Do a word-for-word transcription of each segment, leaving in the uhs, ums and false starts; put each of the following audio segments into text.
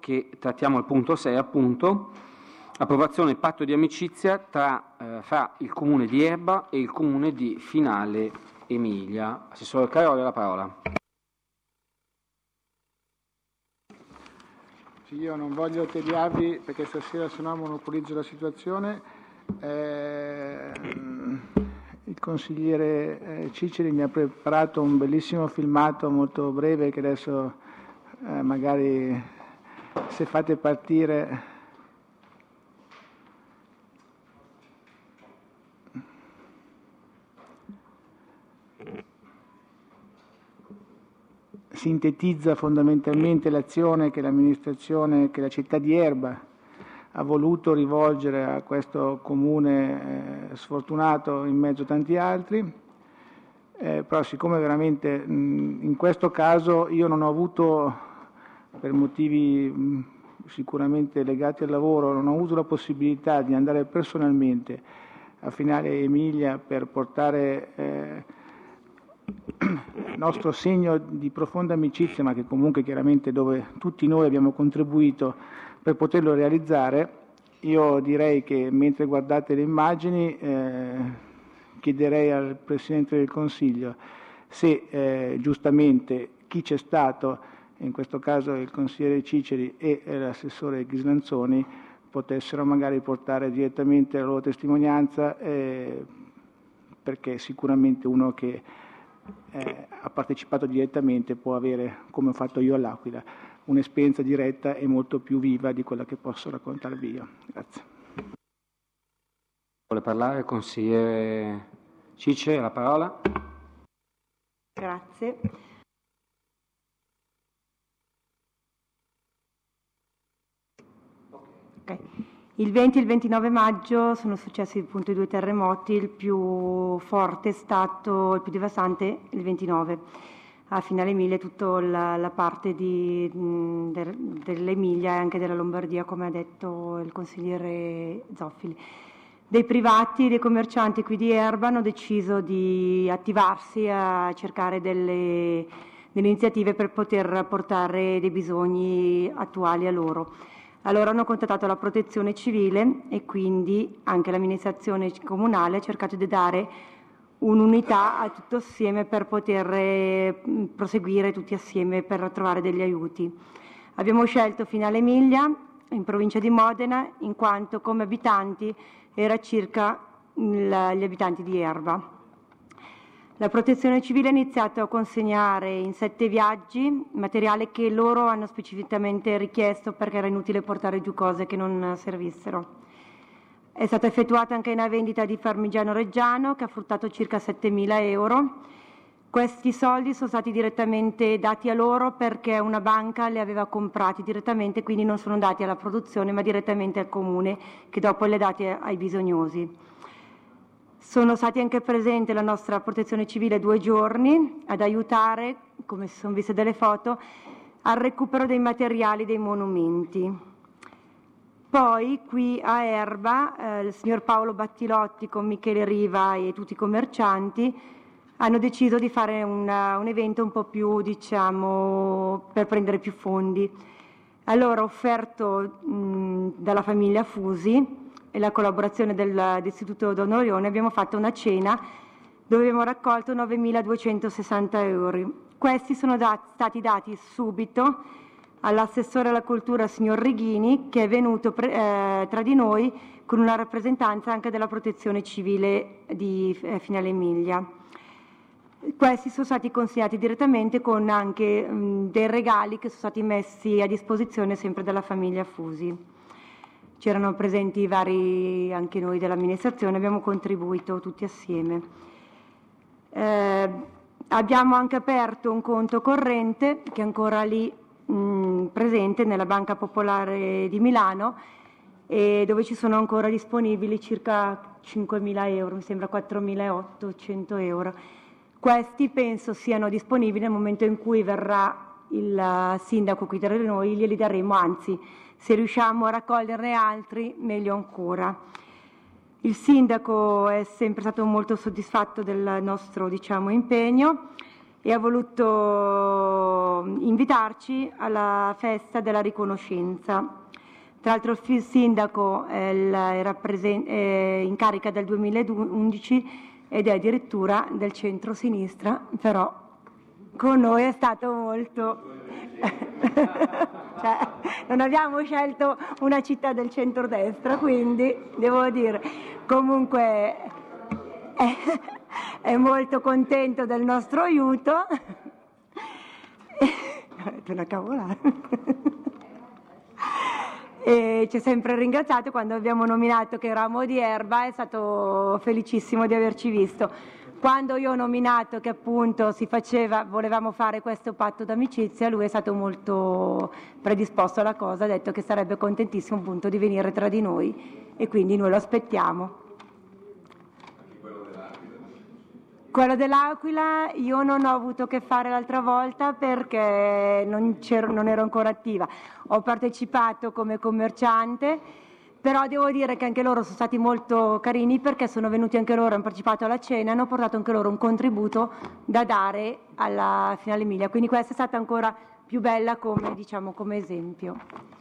che trattiamo al punto sei, appunto, approvazione del patto di amicizia tra, eh, fra il Comune di Erba e il Comune di Finale Emilia. Assessore Caroli, la parola. Sì, io non voglio tediarvi perché stasera se no monopolizzo la situazione. Eh, il consigliere eh, Ciceri mi ha preparato un bellissimo filmato molto breve che adesso eh, magari se fate partire sintetizza fondamentalmente l'azione che l'amministrazione, che la città di Erba ha voluto rivolgere a questo comune eh, sfortunato in mezzo a tanti altri, eh, però siccome veramente mh, in questo caso io non ho avuto, per motivi mh, sicuramente legati al lavoro, non ho avuto la possibilità di andare personalmente a Finale Emilia per portare eh, il nostro segno di profonda amicizia, ma che comunque chiaramente dove tutti noi abbiamo contribuito per poterlo realizzare. Io direi che mentre guardate le immagini eh, chiederei al Presidente del Consiglio se eh, giustamente chi c'è stato, in questo caso il consigliere Ciceri e l'assessore Ghislanzoni, potessero magari portare direttamente la loro testimonianza, eh, perché sicuramente uno che eh, ha partecipato direttamente può avere, come ho fatto io all'Aquila, un'esperienza diretta e molto più viva di quella che posso raccontarvi io. Grazie. Vuole parlare il consigliere Ciceri, la parola. Grazie. Okay. Il venti e il ventinove maggio sono successi appunto i due terremoti, il più forte è stato, il più devastante, il ventinove. A Finale Emilia, tutta la, la parte di, de, dell'Emilia e anche della Lombardia, come ha detto il consigliere Zoffili. Dei privati, dei commercianti qui di Erba hanno deciso di attivarsi a cercare delle, delle iniziative per poter portare dei bisogni attuali a loro. Allora hanno contattato la protezione civile e quindi anche l'amministrazione comunale ha cercato di dare un'unità a tutto assieme per poter eh, proseguire tutti assieme per trovare degli aiuti. Abbiamo scelto Finale Emilia in provincia di Modena in quanto come abitanti era circa il, gli abitanti di Erba. La protezione civile ha iniziato a consegnare in sette viaggi materiale che loro hanno specificamente richiesto perché era inutile portare giù cose che non servissero. È stata effettuata anche una vendita di Parmigiano Reggiano che ha fruttato circa settemila euro. Questi soldi sono stati direttamente dati a loro perché una banca li aveva comprati direttamente, quindi non sono dati alla produzione ma direttamente al comune che dopo li ha dati ai bisognosi. Sono stati anche presenti la nostra protezione civile due giorni ad aiutare, come si sono viste delle foto, al recupero dei materiali dei monumenti. Poi qui a Erba eh, il signor Paolo Battilotti con Michele Riva e tutti i commercianti hanno deciso di fare una, un evento un po' più, diciamo, per prendere più fondi. Allora offerto mh, dalla famiglia Fusi e la collaborazione dell'Istituto Donorione abbiamo fatto una cena dove abbiamo raccolto novemiladuecentosessanta euro. Questi sono dat- stati dati subito all'assessore alla cultura signor Righini che è venuto pre- eh, tra di noi con una rappresentanza anche della protezione civile di eh, Finale Emilia. Questi sono stati consegnati direttamente con anche mh, dei regali che sono stati messi a disposizione sempre dalla famiglia Fusi. C'erano presenti vari anche noi dell'amministrazione, abbiamo contribuito tutti assieme. Eh, abbiamo anche aperto un conto corrente che è ancora lì mh, presente nella Banca Popolare di Milano e dove ci sono ancora disponibili circa cinquemila euro, mi sembra quattromilaottocento euro. Questi penso siano disponibili nel momento in cui verrà il sindaco qui tra noi, glieli daremo, anzi se riusciamo a raccoglierne altri meglio ancora. Il sindaco è sempre stato molto soddisfatto del nostro, diciamo, impegno e ha voluto invitarci alla festa della riconoscenza. Tra l'altro il sindaco era è in carica dal duemilaundici ed è addirittura del centro-sinistra, però con noi è stato molto... cioè, non abbiamo scelto una città del centrodestra, quindi devo dire, comunque è, è molto contento del nostro aiuto. È una cavolata. E ci ha sempre ringraziato. Quando abbiamo nominato che eravamo di Erba è stato felicissimo di averci visto. Quando io ho nominato che appunto si faceva, volevamo fare questo patto d'amicizia, lui è stato molto predisposto alla cosa, ha detto che sarebbe contentissimo appunto di venire tra di noi e quindi noi lo aspettiamo. Quello dell'Aquila io non ho avuto a che fare l'altra volta perché non, non ero ancora attiva. Ho partecipato come commerciante, però devo dire che anche loro sono stati molto carini perché sono venuti anche loro, hanno partecipato alla cena e hanno portato anche loro un contributo da dare alla Finale Emilia. Quindi questa è stata ancora più bella come, diciamo, come esempio.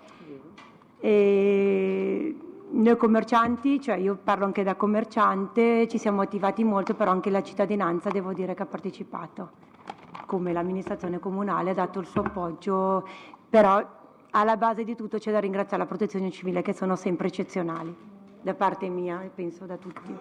E... Noi commercianti, cioè io parlo anche da commerciante, ci siamo attivati molto, però anche la cittadinanza devo dire che ha partecipato, come l'amministrazione comunale ha dato il suo appoggio, però alla base di tutto c'è da ringraziare la protezione civile che sono sempre eccezionali, da parte mia e penso da tutti.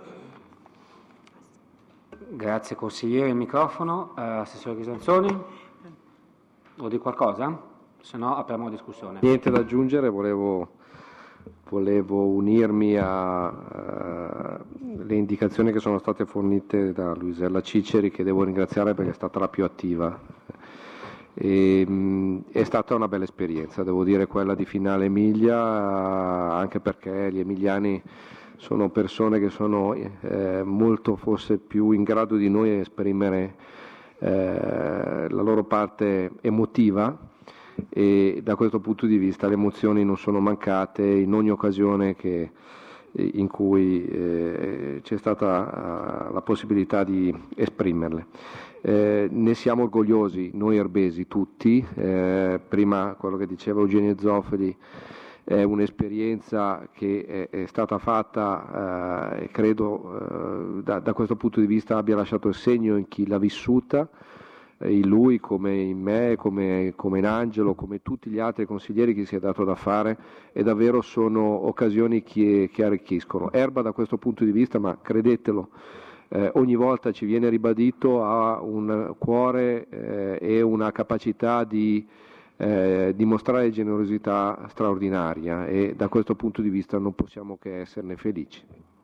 Grazie consigliere, il microfono. Uh, Assessore Ghisanzoni, vuol dire qualcosa? Se no apriamo la discussione. Niente da aggiungere, volevo... Volevo unirmi alle uh, indicazioni che sono state fornite da Luisella Ciceri, che devo ringraziare perché è stata la più attiva. E, mh, è stata una bella esperienza, devo dire, quella di Finale Emilia, uh, anche perché gli emiliani sono persone che sono eh, molto forse più in grado di noi di esprimere eh, la loro parte emotiva. E da questo punto di vista le emozioni non sono mancate in ogni occasione che, in cui eh, c'è stata uh, la possibilità di esprimerle. Eh, ne siamo orgogliosi noi erbesi tutti, eh, prima quello che diceva Eugenio Zoffoli è un'esperienza che è, è stata fatta e eh, credo eh, da, da questo punto di vista abbia lasciato il segno in chi l'ha vissuta, in lui come in me, come, come in Angelo, come tutti gli altri consiglieri che si è dato da fare, e davvero sono occasioni che, che arricchiscono. Erba da questo punto di vista, ma credetelo, eh, ogni volta ci viene ribadito, ha un cuore eh, e una capacità di eh, dimostrare generosità straordinaria, e da questo punto di vista non possiamo che esserne felici.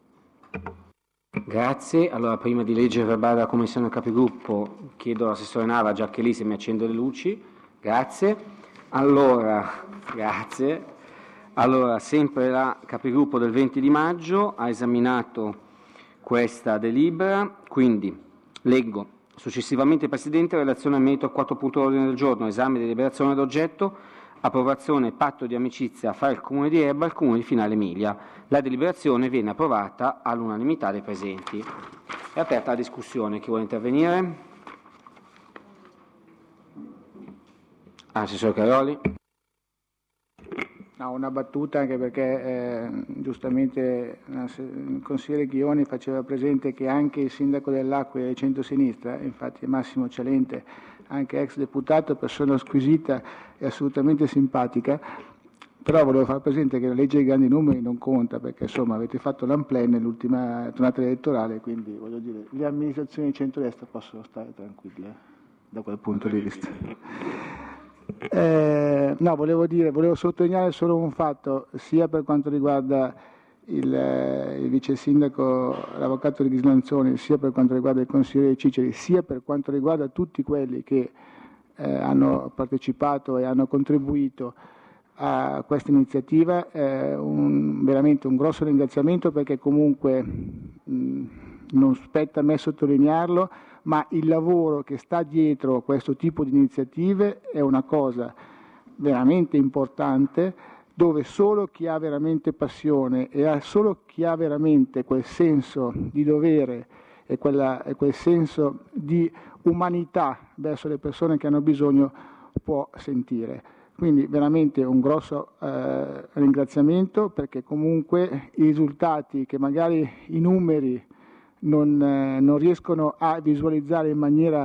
Grazie. Allora, prima di leggere il verbale della Commissione Capigruppo, chiedo all'assessore Nava, già che lì se mi accendo le luci. Grazie. Allora, grazie. Allora, sempre la Capigruppo del venti di maggio ha esaminato questa delibera, quindi leggo. Successivamente il Presidente, in relazione al merito a quattro punti ordine del giorno, esame e deliberazione d'oggetto, approvazione patto di amicizia fra il Comune di Erba e il Comune di Finale Emilia. La deliberazione viene approvata all'unanimità dei presenti. È aperta la discussione. Chi vuole intervenire? Assessore Caroli. No, una battuta, anche perché eh, giustamente il consigliere Ghioni faceva presente che anche il sindaco dell'Aquila è di centrosinistra, infatti Massimo Cialente, anche ex deputato, persona squisita e assolutamente simpatica, però volevo far presente che la legge dei grandi numeri non conta, perché insomma avete fatto l'Amplen nell'ultima tornata elettorale, quindi voglio dire, le amministrazioni di centrodestra possono stare tranquille da quel punto di vista. Eh, no, volevo dire, volevo sottolineare solo un fatto, sia per quanto riguarda il, eh, il vice sindaco, l'avvocato di Ghisanzoni, sia per quanto riguarda il consigliere Ciceri, sia per quanto riguarda tutti quelli che eh, hanno partecipato e hanno contribuito a questa iniziativa, eh, un, veramente un grosso ringraziamento, perché comunque mh, non spetta a me sottolinearlo, ma il lavoro che sta dietro a questo tipo di iniziative è una cosa veramente importante, dove solo chi ha veramente passione e ha solo chi ha veramente quel senso di dovere e, quella, e quel senso di umanità verso le persone che hanno bisogno può sentire. Quindi veramente un grosso eh, ringraziamento, perché comunque i risultati che magari i numeri non, eh, non riescono a visualizzare in maniera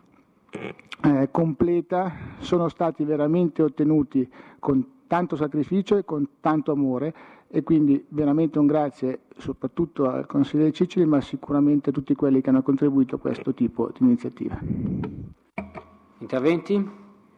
eh, completa sono stati veramente ottenuti con tanto sacrificio e con tanto amore, e quindi veramente un grazie soprattutto al consigliere Cicili, ma sicuramente a tutti quelli che hanno contribuito a questo tipo di iniziativa. Interventi?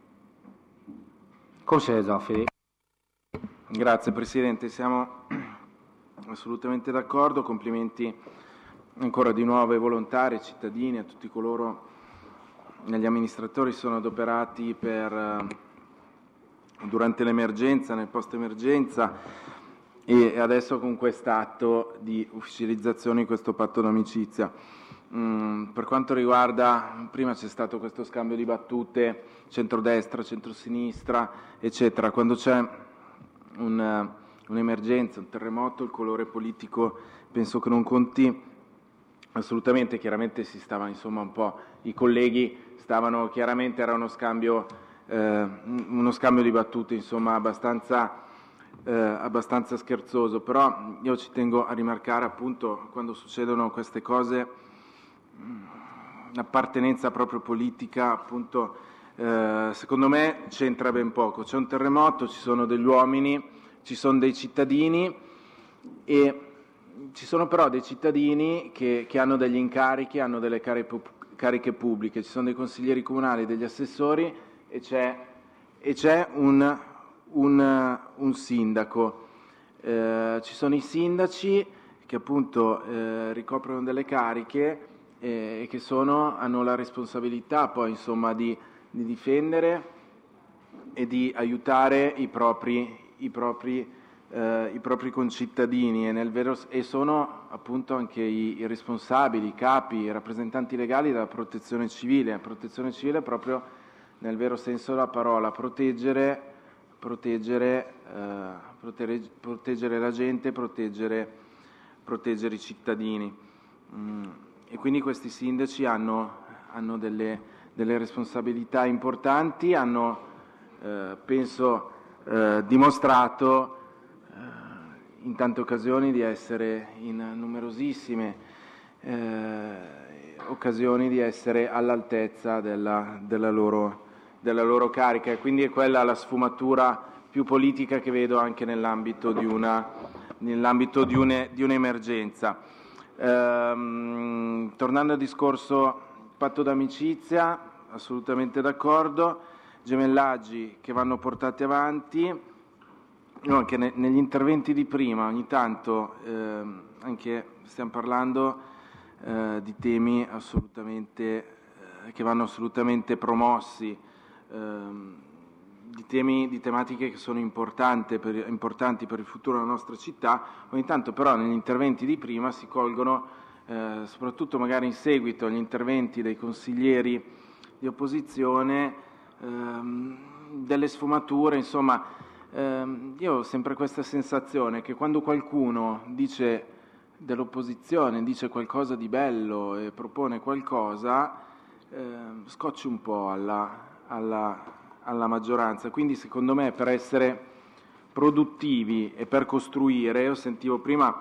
Consigliere Zoffoli. Grazie Presidente, siamo assolutamente d'accordo, complimenti ancora di nuovo ai volontari, ai cittadini, a tutti coloro, gli amministratori sono adoperati per, durante l'emergenza, nel post-emergenza e adesso con quest'atto di ufficializzazione di questo patto d'amicizia. Mm, per quanto riguarda, prima c'è stato questo scambio di battute, centrodestra, centrosinistra, eccetera. Quando c'è un, un'emergenza, un terremoto, il colore politico penso che non conti assolutamente. Chiaramente si stava, insomma, un po', i colleghi stavano, chiaramente era uno scambio, eh, uno scambio di battute, insomma, abbastanza, eh, abbastanza scherzoso, però io ci tengo a rimarcare, appunto, quando succedono queste cose, l'appartenenza proprio politica, appunto, eh, secondo me c'entra ben poco. C'è un terremoto, ci sono degli uomini, ci sono dei cittadini e ci sono però dei cittadini che, che hanno degli incarichi, hanno delle cariche pubbliche, ci sono dei consiglieri comunali, degli assessori e c'è, e c'è un, un, un sindaco. Eh, ci sono i sindaci che appunto eh, ricoprono delle cariche e che sono, hanno la responsabilità poi, insomma, di, di difendere e di aiutare i propri, i propri, eh, i propri concittadini e, nel vero, e sono appunto anche i, i responsabili, i capi, i rappresentanti legali della protezione civile. La protezione civile proprio nel vero senso della parola, proteggere, proteggere, eh, protegge, proteggere la gente, proteggere, proteggere i cittadini. Mm. E quindi questi sindaci hanno, hanno delle, delle responsabilità importanti, hanno, eh, penso, eh, dimostrato eh, in tante occasioni di essere, in numerosissime eh, occasioni, di essere all'altezza della, della, loro, della loro carica. E quindi è quella la sfumatura più politica che vedo anche nell'ambito di, una, nell'ambito di, une, di un'emergenza. Ehm, tornando al discorso patto d'amicizia, assolutamente d'accordo, gemellaggi che vanno portati avanti, no, anche ne, negli interventi di prima ogni tanto ehm, anche stiamo parlando eh, di temi assolutamente eh, che vanno assolutamente promossi, ehm, di temi, di tematiche che sono importanti per, importanti per il futuro della nostra città. Ogni tanto però negli interventi di prima si colgono, eh, soprattutto magari in seguito agli interventi dei consiglieri di opposizione, ehm, delle sfumature, insomma, ehm, io ho sempre questa sensazione che quando qualcuno dice dell'opposizione, dice qualcosa di bello e propone qualcosa, ehm, scocci un po' alla, alla alla maggioranza. Quindi secondo me, per essere produttivi e per costruire, io sentivo prima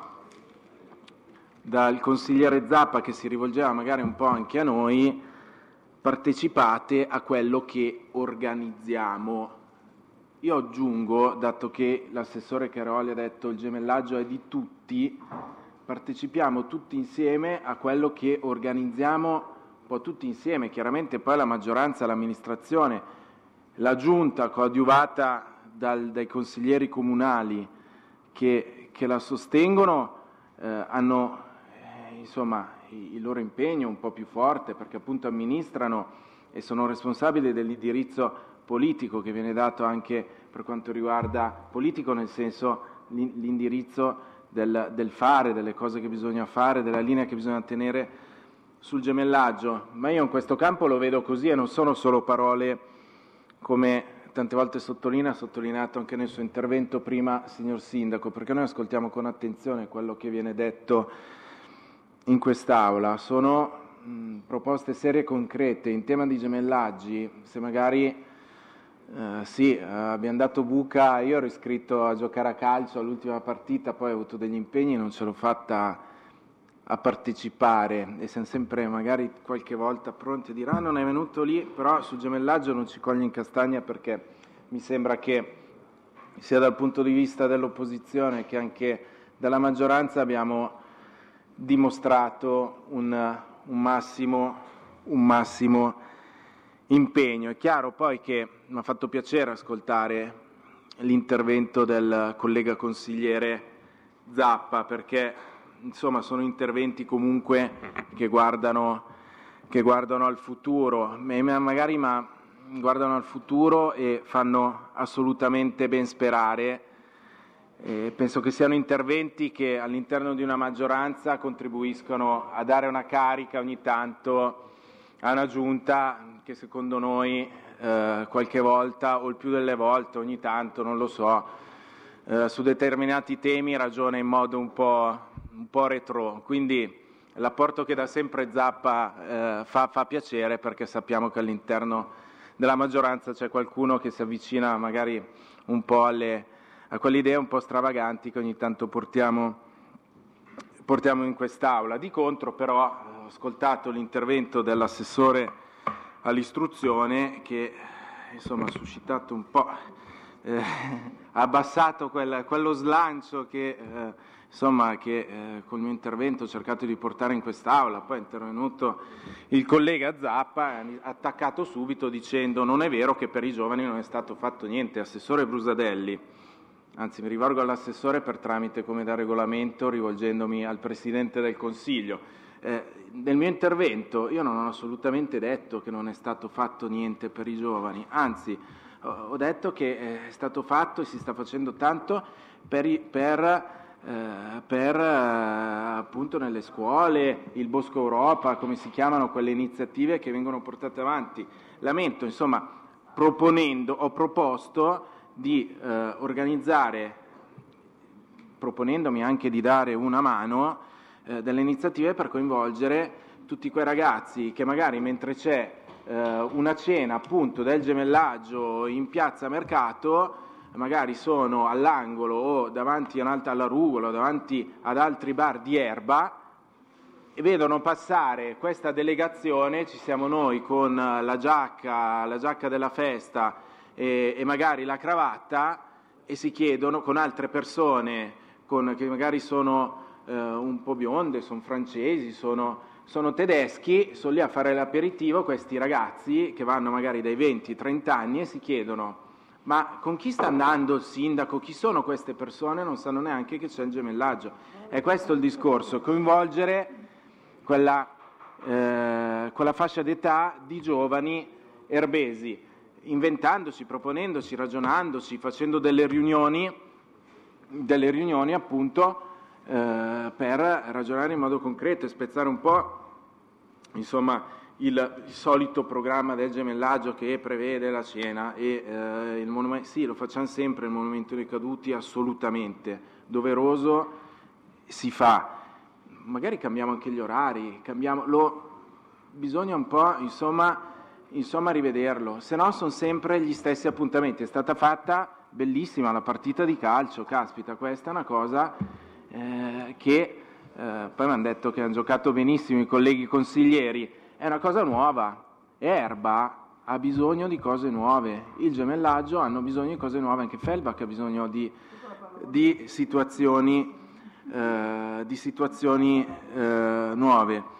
dal consigliere Zappa che si rivolgeva magari un po' anche a noi, partecipate a quello che organizziamo. Io aggiungo, dato che l'assessore Caroli ha detto il gemellaggio è di tutti, partecipiamo tutti insieme a quello che organizziamo, un po' tutti insieme, chiaramente poi la maggioranza, l'amministrazione, la giunta coadiuvata dal, dai consiglieri comunali che, che la sostengono eh, hanno eh, insomma il, il loro impegno un po' più forte, perché appunto amministrano e sono responsabili dell'indirizzo politico che viene dato anche per quanto riguarda politico, nel senso l'indirizzo del, del fare, delle cose che bisogna fare, della linea che bisogna tenere sul gemellaggio. Ma io in questo campo lo vedo così e non sono solo parole, come tante volte sottolinea, ha sottolineato anche nel suo intervento prima, signor Sindaco, perché noi ascoltiamo con attenzione quello che viene detto in quest'Aula sono mh, proposte serie e concrete in tema di gemellaggi. Se magari eh, sì, eh, abbiamo dato buca, io ero iscritto a giocare a calcio all'ultima partita, poi ho avuto degli impegni e non ce l'ho fatta a partecipare, e siamo sempre magari qualche volta pronti a dire ah, non è venuto lì, però sul gemellaggio non ci coglie in castagna, perché mi sembra che sia dal punto di vista dell'opposizione che anche della maggioranza abbiamo dimostrato un, un, massimo, un massimo impegno. È chiaro poi che mi ha fatto piacere ascoltare l'intervento del collega consigliere Zappa, perché insomma sono interventi comunque che guardano, che guardano al futuro, magari ma guardano al futuro e fanno assolutamente ben sperare. Eh, penso che siano interventi che all'interno di una maggioranza contribuiscono a dare una carica ogni tanto a una giunta che secondo noi eh, qualche volta o il più delle volte ogni tanto, non lo so, eh, su determinati temi ragiona in modo un po', un po' retro. Quindi l'apporto che da sempre Zappa eh, fa, fa piacere, perché sappiamo che all'interno della maggioranza c'è qualcuno che si avvicina magari un po' alle, a quelle idee un po' stravaganti che ogni tanto portiamo, portiamo in quest'Aula. Di contro però ho ascoltato l'intervento dell'assessore all'istruzione che insomma ha suscitato un po', eh, ha abbassato quel, quello slancio che, eh, insomma, che eh, col mio intervento ho cercato di portare in quest'Aula. Poi è intervenuto il collega Zappa e ha attaccato subito dicendo non è vero che per i giovani non è stato fatto niente. Assessore Brusadelli, anzi mi rivolgo all'assessore per tramite come da regolamento, rivolgendomi al Presidente del Consiglio. Eh, nel mio intervento io non ho assolutamente detto che non è stato fatto niente per i giovani, anzi ho detto che è stato fatto e si sta facendo tanto per, i, per, eh, per eh, appunto nelle scuole, il Bosco Europa, come si chiamano quelle iniziative che vengono portate avanti. Lamento, insomma, proponendo, ho proposto di eh, organizzare, proponendomi anche di dare una mano, eh, delle iniziative per coinvolgere tutti quei ragazzi che magari mentre c'è eh, una cena appunto del gemellaggio in piazza Mercato, magari sono all'angolo o davanti alla Rugola o davanti ad altri bar di Erba e vedono passare questa delegazione, ci siamo noi con la giacca, la giacca della festa e, e magari la cravatta, e si chiedono con altre persone con, che magari sono eh, un po' bionde, sono francesi, sono, sono tedeschi, sono lì a fare l'aperitivo questi ragazzi che vanno magari dai venti ai trenta anni e si chiedono ma con chi sta andando il sindaco, chi sono queste persone, non sanno neanche che c'è il gemellaggio. È questo il discorso, coinvolgere quella, eh, quella fascia d'età di giovani erbesi, inventandoci, proponendoci, ragionandoci, facendo delle riunioni, delle riunioni appunto eh, per ragionare in modo concreto e spezzare un po' insomma il, il solito programma del gemellaggio che prevede la cena e eh, il monumento. Sì, lo facciamo sempre, il monumento dei caduti, assolutamente doveroso, si fa. Magari cambiamo anche gli orari, cambiamo, lo, bisogna un po' insomma insomma rivederlo, se no sono sempre gli stessi appuntamenti. È stata fatta bellissima la partita di calcio, caspita, questa è una cosa eh, che eh, poi mi hanno detto che hanno giocato benissimo i colleghi consiglieri, è una cosa nuova. Erba ha bisogno di cose nuove, il gemellaggio hanno bisogno di cose nuove, anche Felbach ha bisogno di, di situazioni, eh, di situazioni eh, nuove.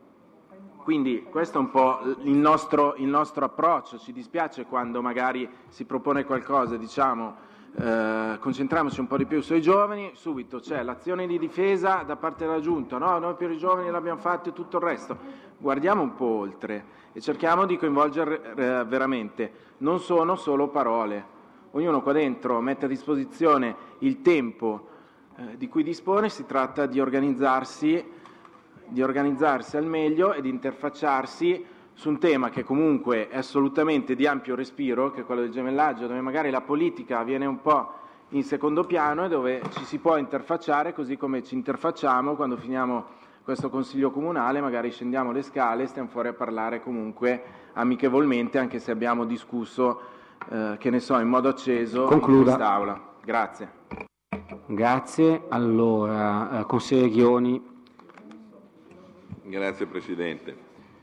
Quindi questo è un po' il nostro, il nostro approccio. Ci dispiace quando magari si propone qualcosa, diciamo, eh, concentriamoci un po' di più sui giovani, subito c'è l'azione di difesa da parte della Giunta, no, noi per i giovani l'abbiamo fatto e tutto il resto. Guardiamo un po' oltre e cerchiamo di coinvolgere eh, veramente. Non sono solo parole. Ognuno qua dentro mette a disposizione il tempo eh, di cui dispone, si tratta di organizzarsi di organizzarsi al meglio e di interfacciarsi su un tema che comunque è assolutamente di ampio respiro, che è quello del gemellaggio, dove magari la politica viene un po' in secondo piano e dove ci si può interfacciare, così come ci interfacciamo quando finiamo questo Consiglio Comunale, magari scendiamo le scale e stiamo fuori a parlare comunque amichevolmente, anche se abbiamo discusso, eh, che ne so, in modo acceso Concluda. in quest'Aula. Grazie. Grazie. Allora, eh, consigliere Ghioni. Grazie Presidente.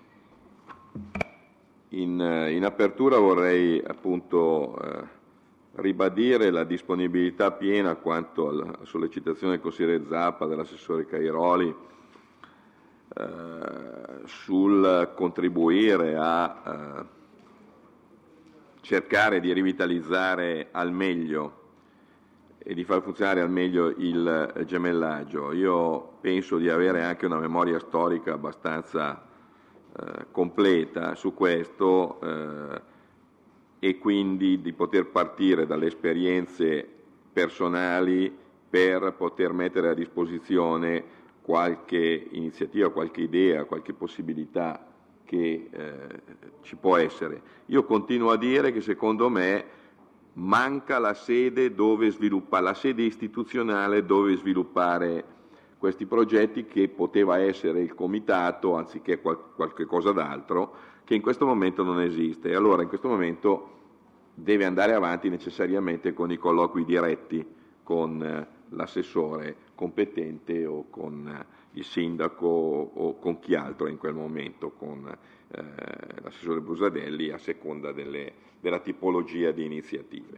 In, in apertura vorrei appunto eh, ribadire la disponibilità piena quanto alla sollecitazione del consigliere Zappa, dell'assessore Cairoli, eh, sul contribuire a eh, cercare di rivitalizzare al meglio e di far funzionare al meglio il gemellaggio. Io penso di avere anche una memoria storica abbastanza eh, completa su questo eh, e quindi di poter partire dalle esperienze personali per poter mettere a disposizione qualche iniziativa, qualche idea, qualche possibilità che eh, ci può essere. Io continuo a dire che secondo me manca la sede dove sviluppare, la sede istituzionale dove sviluppare questi progetti, che poteva essere il comitato anziché qual- qualche cosa d'altro, che in questo momento non esiste. E allora in questo momento deve andare avanti necessariamente con i colloqui diretti con eh, l'assessore competente o con eh, il sindaco o con chi altro in quel momento, con eh, l'assessore Brusadelli, a seconda delle della tipologia di iniziative.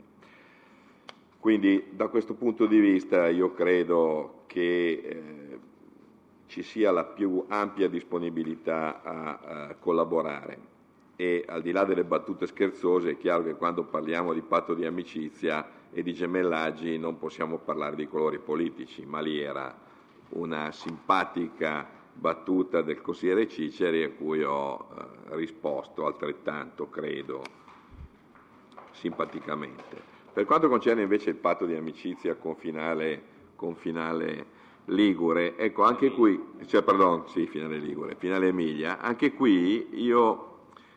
Quindi da questo punto di vista io credo che eh, ci sia la più ampia disponibilità a, a collaborare e al di là delle battute scherzose è chiaro che quando parliamo di patto di amicizia e di gemellaggi non possiamo parlare di colori politici, ma lì era una simpatica battuta del consigliere Ciceri a cui ho eh, risposto altrettanto, credo, simpaticamente. Per quanto concerne invece il patto di amicizia con finale, con finale Ligure, ecco anche qui, cioè pardon, sì, finale Ligure, finale Emilia, anche qui io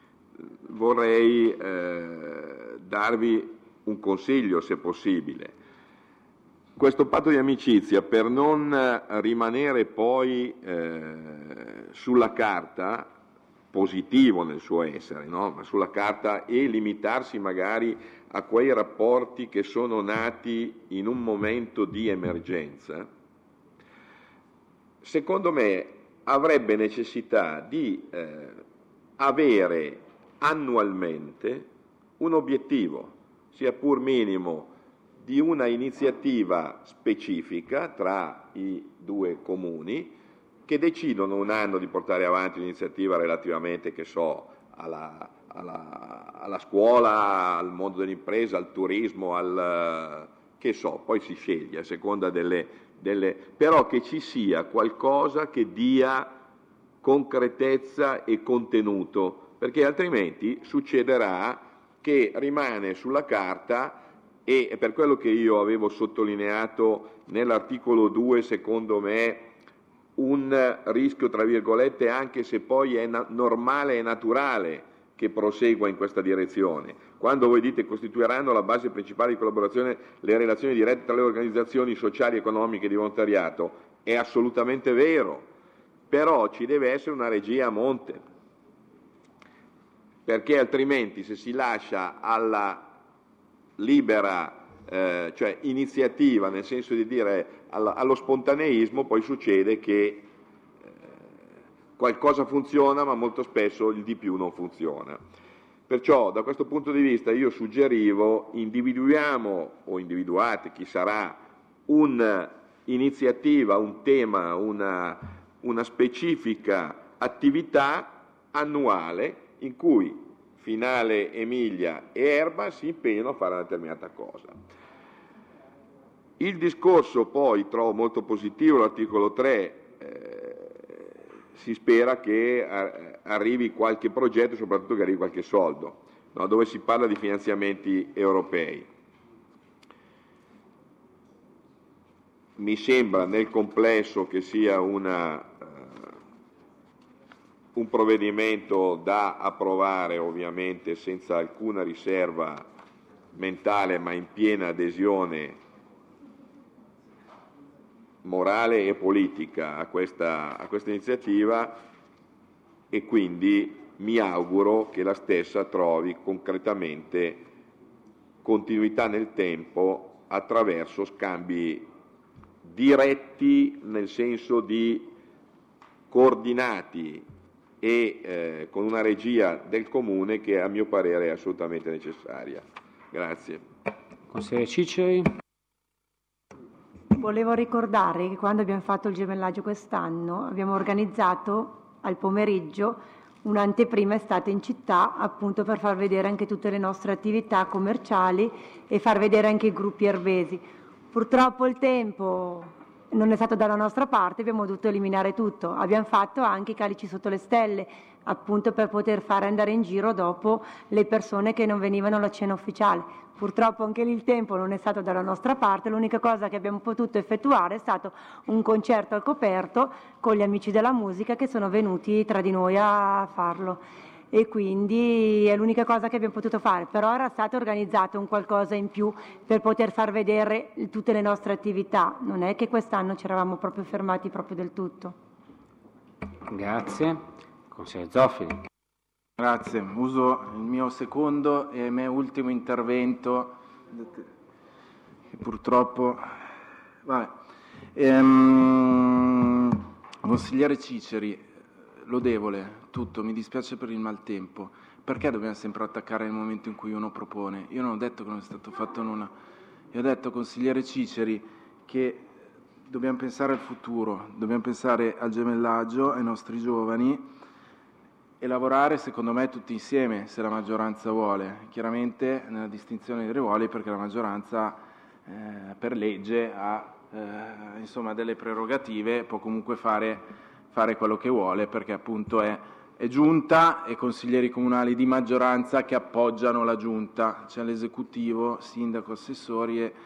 vorrei eh, darvi un consiglio se possibile. Questo patto di amicizia, per non rimanere poi eh, sulla carta, positivo nel suo essere, no? Ma sulla carta, e limitarsi magari a quei rapporti che sono nati in un momento di emergenza, secondo me avrebbe necessità di eh, avere annualmente un obiettivo, sia pur minimo, di una iniziativa specifica tra i due comuni, che decidono un anno di portare avanti un'iniziativa relativamente, che so, alla, alla, alla scuola, al mondo dell'impresa, al turismo, al che so, poi si sceglie a seconda delle, delle... però che ci sia qualcosa che dia concretezza e contenuto, perché altrimenti succederà che rimane sulla carta. E per quello che io avevo sottolineato nell'articolo due, secondo me, un rischio, tra virgolette, anche se poi è na- normale e naturale che prosegua in questa direzione. Quando voi dite costituiranno la base principale di collaborazione le relazioni dirette tra le organizzazioni sociali, economiche e di volontariato, è assolutamente vero, però ci deve essere una regia a monte, perché altrimenti se si lascia alla libera eh, cioè iniziativa, nel senso di dire allo, allo spontaneismo, poi succede che eh, qualcosa funziona ma molto spesso il di più non funziona. Perciò da questo punto di vista io suggerivo individuiamo o individuate chi sarà un'iniziativa, un tema, una, una specifica attività annuale in cui Finale Emilia e Erba si impegnano a fare una determinata cosa. Il discorso poi trovo molto positivo l'articolo tre, eh, si spera che eh, arrivi qualche progetto, soprattutto che arrivi qualche soldo, no? Dove si parla di finanziamenti europei. Mi sembra nel complesso che sia una un provvedimento da approvare ovviamente senza alcuna riserva mentale, ma in piena adesione morale e politica a questa, a questa iniziativa, e quindi mi auguro che la stessa trovi concretamente continuità nel tempo attraverso scambi diretti, nel senso di coordinati e eh, con una regia del Comune che a mio parere è assolutamente necessaria. Grazie. Consigliere Ciceri. Volevo ricordare che quando abbiamo fatto il gemellaggio quest'anno abbiamo organizzato al pomeriggio un'anteprima estate in città, appunto per far vedere anche tutte le nostre attività commerciali e far vedere anche i gruppi erbesi. Purtroppo il tempo non è stato dalla nostra parte, abbiamo dovuto eliminare tutto. Abbiamo fatto anche i calici sotto le stelle, appunto per poter fare andare in giro dopo le persone che non venivano alla cena ufficiale. Purtroppo anche lì il tempo non è stato dalla nostra parte, l'unica cosa che abbiamo potuto effettuare è stato un concerto al coperto con gli amici della musica che sono venuti tra di noi a farlo. E quindi è l'unica cosa che abbiamo potuto fare, però era stato organizzato un qualcosa in più per poter far vedere tutte le nostre attività, non è che quest'anno ci eravamo proprio fermati proprio del tutto. Grazie. Consigliere Zoffini. Grazie, uso il mio secondo e me ultimo intervento, che purtroppo... Vabbè. Ehm, consigliere Ciceri, lodevole, tutto, mi dispiace per il maltempo. Perché dobbiamo sempre attaccare nel momento in cui uno propone? Io non ho detto che non è stato fatto nulla. Io ho detto, consigliere Ciceri, che dobbiamo pensare al futuro, dobbiamo pensare al gemellaggio, ai nostri giovani e lavorare, secondo me, tutti insieme, se la maggioranza vuole. Chiaramente nella distinzione dei ruoli, perché la maggioranza eh, per legge ha eh, insomma delle prerogative, può comunque fare, fare quello che vuole, perché appunto è è giunta e consiglieri comunali di maggioranza che appoggiano la giunta, c'è l'esecutivo, sindaco, assessori e,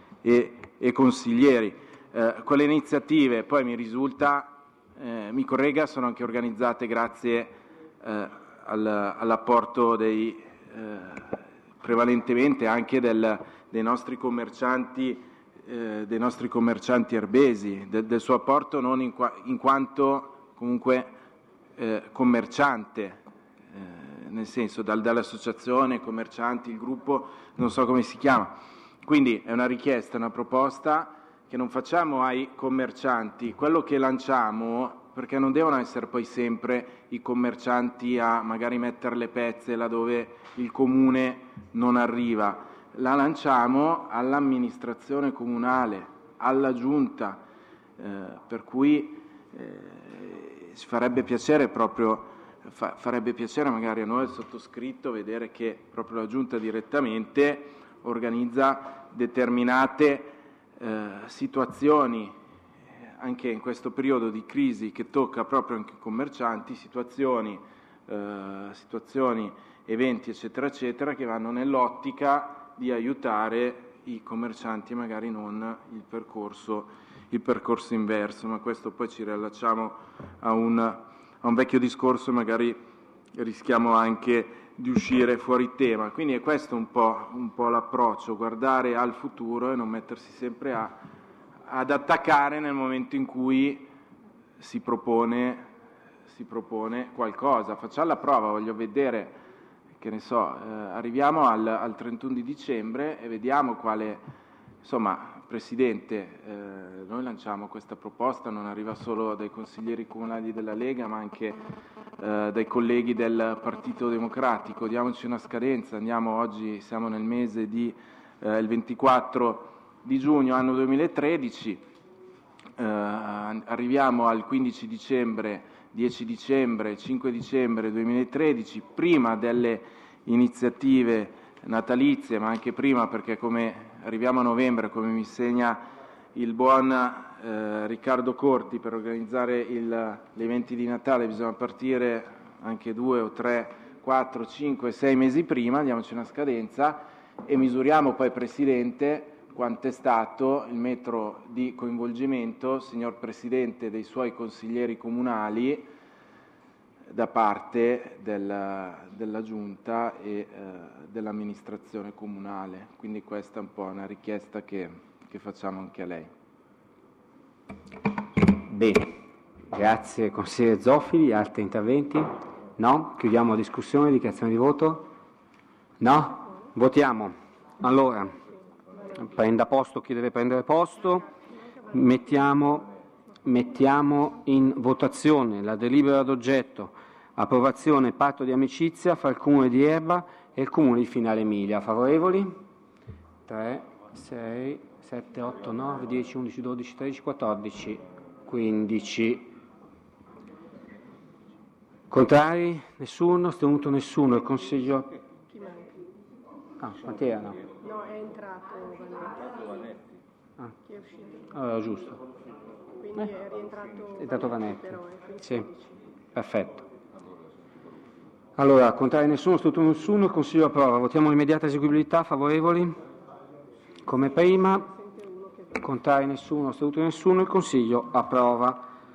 e, e consiglieri. Eh, quelle iniziative, poi mi risulta, eh, mi corregga, sono anche organizzate grazie eh, al, all'apporto dei, eh, prevalentemente anche del, dei nostri commercianti, eh, dei nostri commercianti erbesi, de, del suo apporto non in, qua, in quanto comunque Eh, commerciante, eh, nel senso dal, dall'associazione commercianti, il gruppo, non so come si chiama. Quindi è una richiesta, una proposta che non facciamo ai commercianti, quello che lanciamo, perché non devono essere poi sempre i commercianti a magari mettere le pezze laddove il comune non arriva, la lanciamo all'amministrazione comunale, alla giunta, eh, per cui eh, ci farebbe piacere proprio, fa, farebbe piacere magari a noi, il sottoscritto, vedere che proprio la Giunta direttamente organizza determinate eh, situazioni, anche in questo periodo di crisi che tocca proprio anche i commercianti, situazioni, eh, situazioni, eventi eccetera eccetera, che vanno nell'ottica di aiutare i commercianti, magari non il percorso il percorso inverso, ma questo poi ci riallacciamo a un, a un vecchio discorso e magari rischiamo anche di uscire fuori tema. Quindi è questo un po', un po' l'approccio, guardare al futuro e non mettersi sempre a, ad attaccare nel momento in cui si propone, si propone qualcosa. Facciamo la prova, voglio vedere, che ne so, eh, arriviamo al, al trentuno di dicembre e vediamo quale, insomma, Presidente, eh, noi lanciamo questa proposta, non arriva solo dai consiglieri comunali della Lega, ma anche eh, dai colleghi del Partito Democratico. Diamoci una scadenza, andiamo oggi, siamo nel mese di eh, il ventiquattro di giugno anno duemilatredici, eh, arriviamo al quindici dicembre, dieci dicembre, cinque dicembre duemilatredici, prima delle iniziative natalizie, ma anche prima, perché come arriviamo a novembre, come mi segna il buon eh, Riccardo Corti, per organizzare il, gli eventi di Natale bisogna partire anche due o tre, quattro, cinque, sei mesi prima, diamoci una scadenza e misuriamo poi, Presidente, quanto è stato il metro di coinvolgimento, signor Presidente, dei suoi consiglieri comunali da parte della, della Giunta e eh, dell'amministrazione comunale. Quindi questa è un po' una richiesta che, che facciamo anche a lei. Bene, grazie consigliere Zoffili. Altri interventi? No? Chiudiamo la discussione, dichiarazione di voto? No? Votiamo. Allora, prenda posto chi deve prendere posto. Mettiamo, mettiamo in votazione la delibera d'oggetto approvazione patto di amicizia fra il Comune di Erba e il Comune di Finale Emilia. Favorevoli? tre, sei, sette, otto, nove, dieci, undici, dodici, tredici, quattordici, quindici. Contrari? Nessuno? Astenuto nessuno? Il Consiglio... Chi manca? Ah, Mattia no. No, è entrato Vanetti. Ah. Chi è uscito? Allora, giusto. Quindi Eh. è rientrato È entrato Vanetti. però, eh, quindi Sì, quindici. perfetto. Allora, contrari nessuno, astenuto nessuno, il Consiglio approva. Votiamo l'immediata eseguibilità, favorevoli? Come prima. Contrari nessuno, astenuto nessuno, il Consiglio approva.